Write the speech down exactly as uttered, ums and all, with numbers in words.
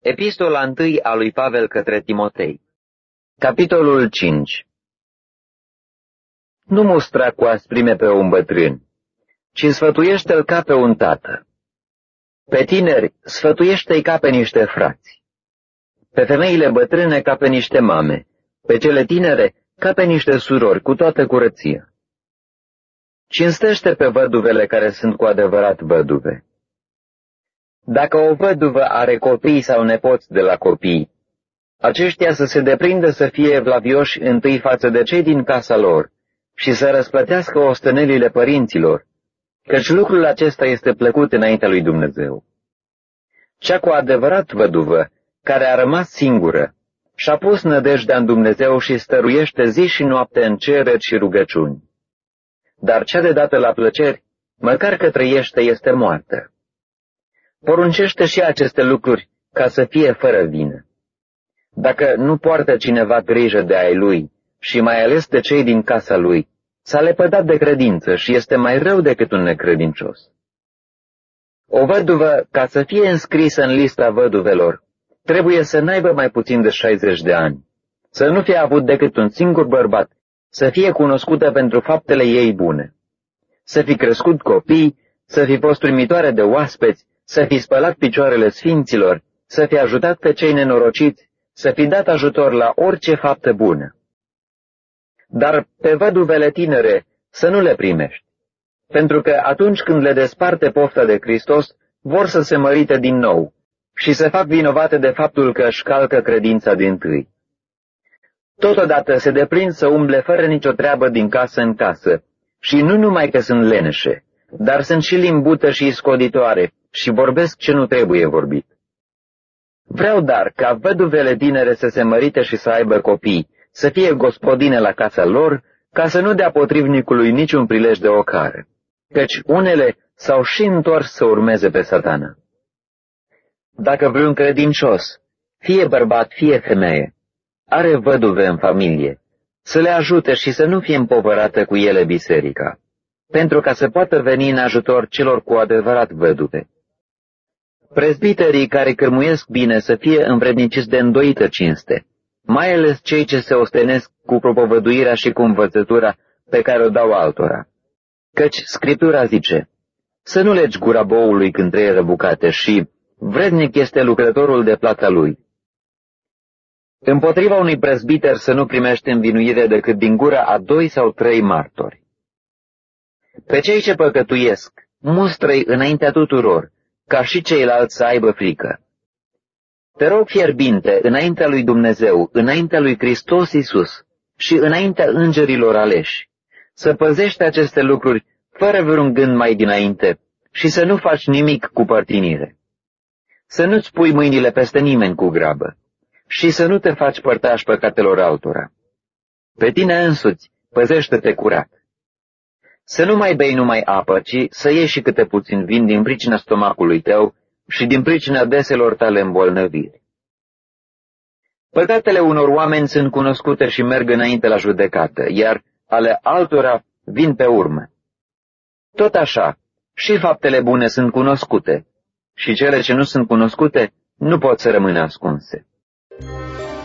Epistola întâi a lui Pavel către Timotei. Capitolul cinci. Nu mustra cu asprime pe un bătrân, ci sfătuiește-l ca pe un tată. Pe tineri sfătuiește-i ca pe niște frați. Pe femeile bătrâne ca pe niște mame, pe cele tinere ca pe niște surori cu toată curăția. Cinstește pe văduvele care sunt cu adevărat văduve. Dacă o văduvă are copii sau nepoți de la copii, aceștia să se deprindă să fie evlavioși întâi față de cei din casa lor și să răsplătească ostenelile părinților, căci lucrul acesta este plăcut înaintea lui Dumnezeu. Cea cu adevărat văduvă, care a rămas singură, și-a pus nădejdea în Dumnezeu și stăruiește zi și noapte în cereri și rugăciuni. Dar cea de dată la plăceri, măcar că trăiește, este moartă. Poruncește și aceste lucruri ca să fie fără vină. Dacă nu poartă cineva grijă de ai lui și mai ales de cei din casa lui, s-a lepădat de credință și este mai rău decât un necredincios. O văduvă, ca să fie înscrisă în lista văduvelor, trebuie să n-aibă mai puțin de șaizeci de ani, să nu fie avut decât un singur bărbat, să fie cunoscută pentru faptele ei bune, să fi crescut copii, să fi fost primitoare de oaspeți, să fi spălat picioarele sfinților, să fi ajutat pe cei nenorociți, să fi dat ajutor la orice faptă bună. Dar pe văduvele tinere să nu le primești, pentru că atunci când le desparte pofta de Hristos, vor să se mărite din nou și se fac vinovate de faptul că își calcă credința dintâi. Totodată se deprind să umble fără nicio treabă din casă în casă, și nu numai că sunt leneșe, dar sunt și limbută și iscoditoare și vorbesc ce nu trebuie vorbit. Vreau dar ca văduvele tinere să se mărite și să aibă copii, să fie gospodine la casa lor, ca să nu dea potrivnicului niciun prilej de ocară, căci unele s-au și întors să urmeze pe Satana. Dacă vreun credincios, fie bărbat, fie femeie, are văduve în familie, să le ajute și să nu fie împovărată cu ele biserica, pentru ca să poată veni în ajutor celor cu adevărat văduve. Prezbiterii care cârmuiesc bine să fie învredniciți de îndoită cinste, mai ales cei ce se ostenesc cu propovăduirea și cu învățătura pe care o dau altora. Căci Scriptura zice, să nu legi gura boului când trăie răbucate și vrednic este lucrătorul de plata lui. Împotriva unui prezbiter să nu primești învinuire decât din gura a doi sau trei martori. Pe cei ce păcătuiesc, mustră-i înaintea tuturor, ca și ceilalți să aibă frică. Te rog fierbinte, înaintea lui Dumnezeu, înaintea lui Hristos Iisus și înaintea îngerilor aleși, să păzești aceste lucruri fără vreun gând mai dinainte și să nu faci nimic cu părtinire. Să nu-ți pui mâinile peste nimeni cu grabă și să nu te faci părtaș păcatelor altora. Pe tine însuți păzește-te curat. Să nu mai bei numai apă, ci să iei și câte puțin vin din pricina stomacului tău și din pricina deselor tale îmbolnăviri. Păcatele unor oameni sunt cunoscute și merg înainte la judecată, iar ale altora vin pe urmă. Tot așa, și faptele bune sunt cunoscute, și cele ce nu sunt cunoscute nu pot să rămână ascunse.